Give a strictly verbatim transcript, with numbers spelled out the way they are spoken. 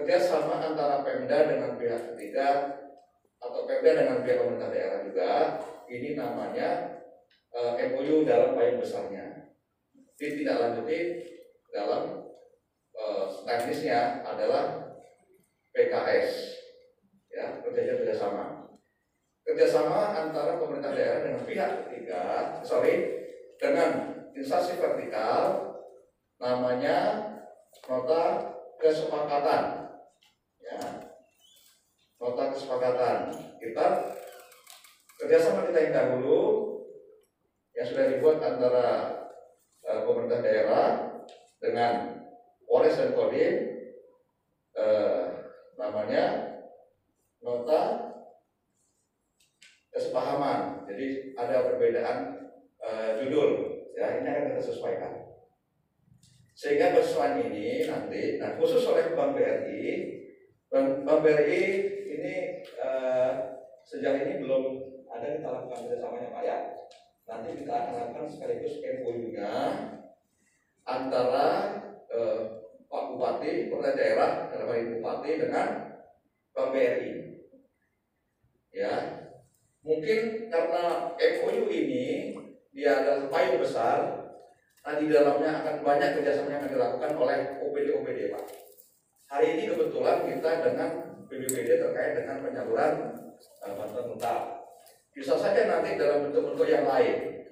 kerjasama antara Pemda dengan pihak ketiga atau Pemda dengan pihak pemerintah daerah juga. Ini namanya uh, M O U dalam payung besarnya. Ditindaklanjuti dalam uh, teknisnya adalah P K S, ya, perjanjian kerjasama. Kerjasama antara pemerintah daerah dengan pihak ketiga, sorry, dengan instansi vertikal, namanya nota kesepakatan, ya, nota kesepakatan. Kita kerjasama kita yang dahulu yang sudah dibuat antara uh, pemerintah daerah dengan Polres dan Kodim, uh, namanya nota kesepahaman. Jadi ada perbedaan uh, judul, ya, ini akan kita sesuaikan. Sehingga persoalan ini nanti, nah khusus oleh Bank B R I, Bank, Bank B R I ini uh, sejauh ini belum ada kita lakukan kerjasamanya Pak ya. Nanti kita akan lakukan sekaligus M O U-nya antara uh, Pak Bupati, pemerintah daerah, dalam hal ini Bupati dengan Bank B R I. Ya, mungkin karena M O U ini dia adalah payung besar, nah di dalamnya akan banyak kerjasama yang akan dilakukan oleh O P D O P D Pak. Hari ini kebetulan kita dengan B P B D terkait dengan penyaluran uh, bantuan tunai. Bisa saja nanti dalam bentuk-bentuk yang lain.